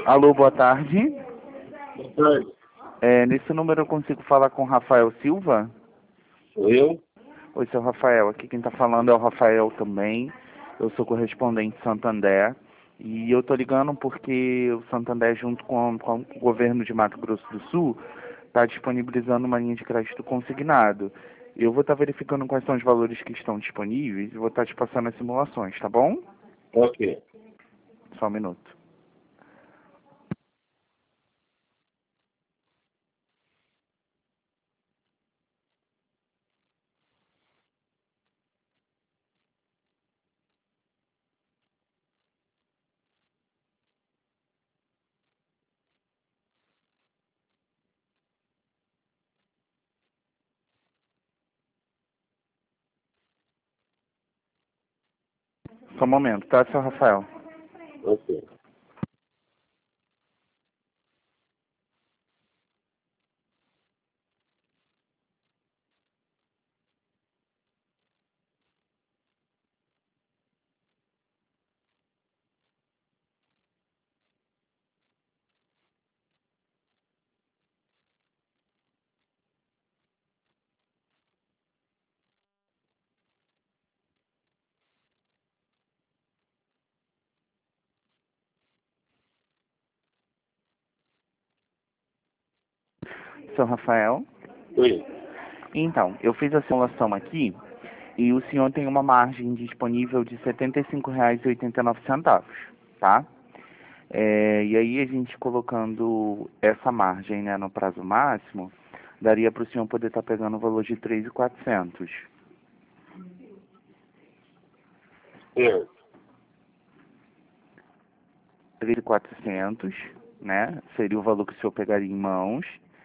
Alô, boa tarde. Boa tarde. Nesse número eu consigo falar com Rafael Silva? Sou eu? Oi, seu Rafael. Aqui quem está falando é o Rafael também. Eu sou correspondente Santander. E eu tô ligando porque o Santander, junto com o governo de Mato Grosso do Sul, está disponibilizando uma linha de crédito consignado. Eu vou estar verificando quais são os valores que estão disponíveis e vou estar te passando as simulações, tá bom? Ok. Só um minuto. Só um momento, tá, seu Rafael? Ok. Seu Rafael? Oi. Então, eu fiz a simulação aqui e o senhor tem uma margem disponível de R$ 75,89, tá? E aí a gente colocando essa margem, né, no prazo máximo, daria para o senhor poder estar pegando o valor de 3.400. Certo. 3.400, né? Seria o valor que o senhor pegaria em mãos.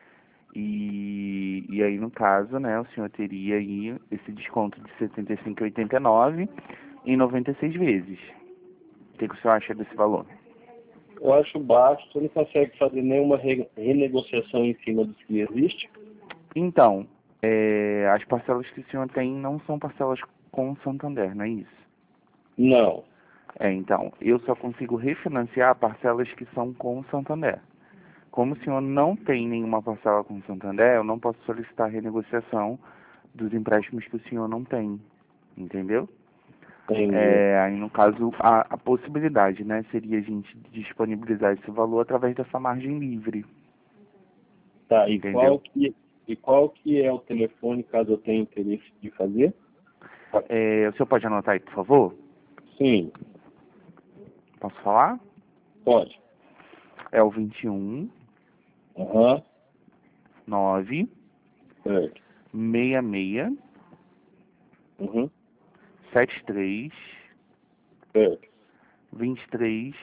E aí, no caso, né, o senhor teria aí esse desconto de R$ 75,89 em 96 vezes. O que o senhor acha desse valor? Eu acho baixo. Você não consegue fazer nenhuma renegociação em cima do que existe? Então, as parcelas que o senhor tem não são parcelas com o Santander, não é isso? Não. Então, eu só consigo refinanciar parcelas que são com o Santander. Como o senhor não tem nenhuma parcela com o Santander, eu não posso solicitar renegociação dos empréstimos que o senhor não tem, entendeu? Entendi. Aí, no caso, a possibilidade, né, seria a gente disponibilizar esse valor através dessa margem livre, Tá. E entendeu? qual que é o telefone caso eu tenha interesse de fazer? O senhor pode anotar aí, por favor? Sim. Posso falar? Pode. É o 21 Aham. 9 Certo. 66 Uhum. 73 Certo. 23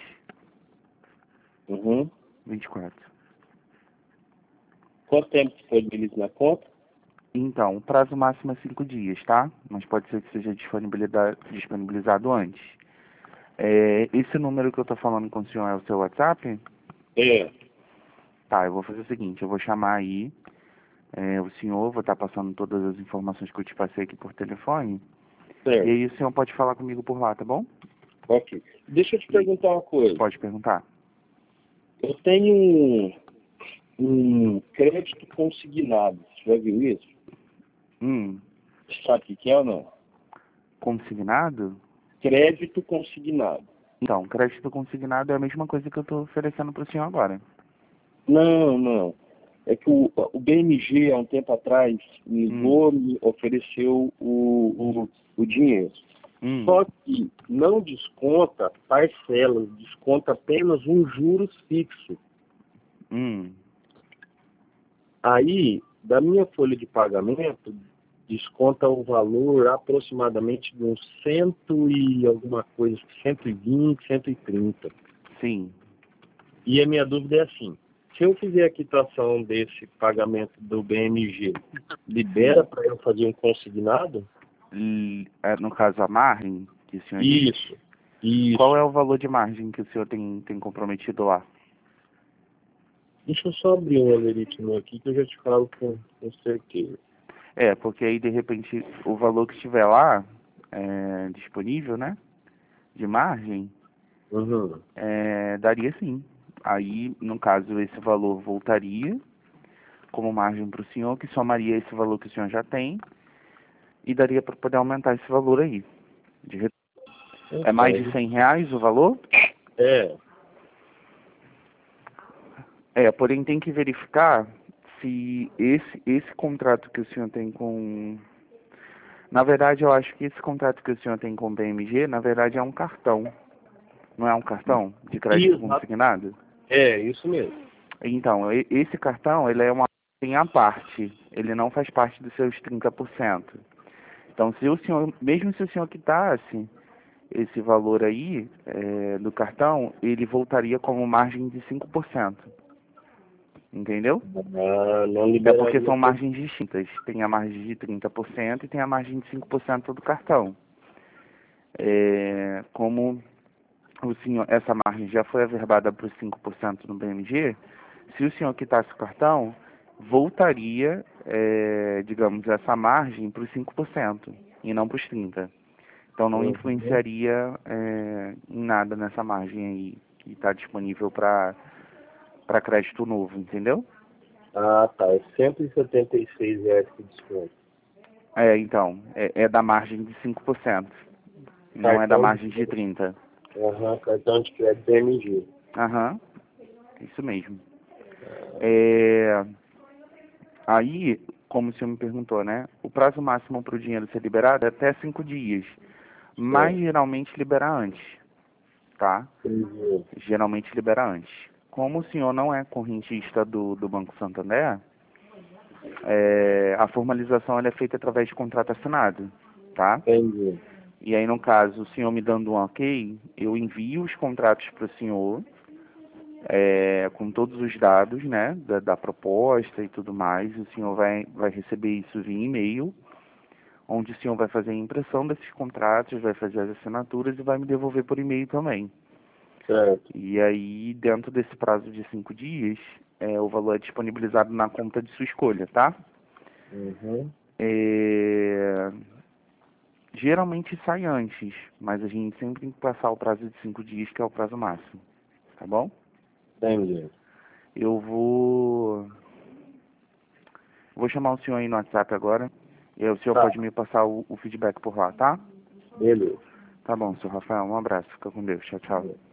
Uhum. 24. Quanto tempo disponibiliza na conta? Então, o prazo máximo é 5 dias, tá? Mas pode ser que seja disponibilizado antes. Esse número que eu tô falando com o senhor é o seu WhatsApp? É. Tá, eu vou fazer o seguinte, eu vou chamar aí o senhor, vou estar passando todas as informações que eu te passei aqui por telefone, e Certo. aí o senhor pode falar comigo por lá, tá bom? Ok. Deixa eu te E perguntar uma coisa. pode perguntar. Eu tenho um crédito consignado. Você já viu isso? Hum, Sabe o que é ou não? consignado? Crédito consignado. Então, crédito consignado é a mesma coisa que eu estou oferecendo para o senhor agora. Não, não. É que o BMG, há um tempo atrás, me Hum, ligou, me ofereceu o dinheiro. hum, Só que não desconta parcelas, desconta apenas um juros fixo. hum, Aí, da minha folha de pagamento, desconta o valor aproximadamente de uns cento e alguma coisa, 120, 130. sim. E a minha dúvida é assim, se eu fizer a quitação desse pagamento do BMG, libera Sim. para eu fazer um consignado? No caso, a margem que o senhor diz, Isso, qual é isso. o valor de margem que o senhor tem comprometido lá? Deixa eu só abrir um alerite meu aqui que eu já te falo com certeza. Porque aí, de repente, o valor que estiver lá disponível, né, de margem, Uhum. daria sim. Aí, no caso, esse valor voltaria como margem para o senhor, que somaria esse valor que o senhor já tem, e daria para poder aumentar esse valor aí. É mais de R$ 100 o valor? É. Porém tem que verificar se esse contrato que o senhor tem com... Na verdade, eu acho que esse contrato que o senhor tem com o BMG, na verdade, é um cartão. Não é um cartão de crédito consignado? É, isso mesmo. Então, esse cartão, ele é uma em à parte. Ele não faz parte dos seus 30%. Então, se o senhor, mesmo se o senhor quitasse esse valor aí do cartão, ele voltaria como margem de 5%. Entendeu? Não É porque liberaria. são margens distintas. Tem a margem de 30% e tem a margem de 5% do cartão. Como o senhor, essa margem já foi averbada para os 5% no BMG, se o senhor quitasse o cartão, voltaria, digamos, essa margem para os 5% e não para os 30%. Então não influenciaria em nada nessa margem aí que está disponível para crédito novo, entendeu? Ah, tá. É R$ 176 que desconto. Então, é da margem de 5%, não é da Cartão margem de 30%. Cartão de crédito BMG. Aham, isso mesmo. Aí, como o senhor me perguntou, né? O prazo máximo para o dinheiro ser liberado é até 5 dias, mas geralmente libera antes, tá? Entendi. Geralmente libera antes. Como o senhor não é correntista do Banco Santander, a formalização ela é feita através de contrato assinado, tá? Entendi. E aí, no caso, o senhor me dando um ok, eu envio os contratos para o senhor, com todos os dados, né, da proposta e tudo mais. O senhor vai receber isso via e-mail, onde o senhor vai fazer a impressão desses contratos, vai fazer as assinaturas e vai me devolver por e-mail também. Certo. E aí, dentro desse prazo de 5 dias, o valor é disponibilizado na conta de sua escolha, tá? Uhum. Geralmente sai antes, mas a gente sempre tem que passar o prazo de 5 dias, que é o prazo máximo, tá bom? Entendi. Eu vou chamar o senhor aí no WhatsApp agora, e aí o senhor Tá. pode me passar o feedback por lá, tá? Beleza. Tá bom, senhor Rafael, um abraço, fica com Deus, tchau, tchau.